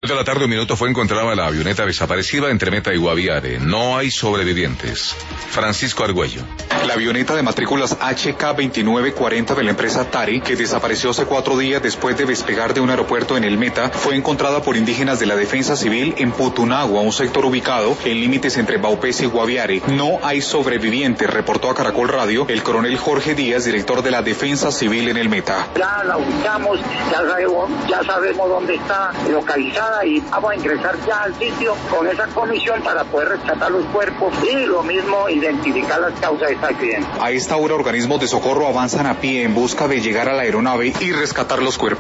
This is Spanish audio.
De la tarde, un minuto, fue encontrada la avioneta desaparecida entre Meta y Guaviare. No hay sobrevivientes. Francisco Argüello. La avioneta de matrículas HK2940 de la empresa Tari, que desapareció hace 4 días después de despegar de un aeropuerto en el Meta, fue encontrada por indígenas de la Defensa Civil en Putunagua, un sector ubicado en límites entre Baupés y Guaviare. No hay sobrevivientes, reportó a Caracol Radio el coronel Jorge Díaz, director de la Defensa Civil en el Meta. Ya la ubicamos, ya sabemos dónde está localizada y vamos a ingresar ya al sitio con esa comisión para poder rescatar los cuerpos y lo mismo identificar las causas de este accidente. A esta hora, organismos de socorro avanzan a pie en busca de llegar a la aeronave y rescatar los cuerpos.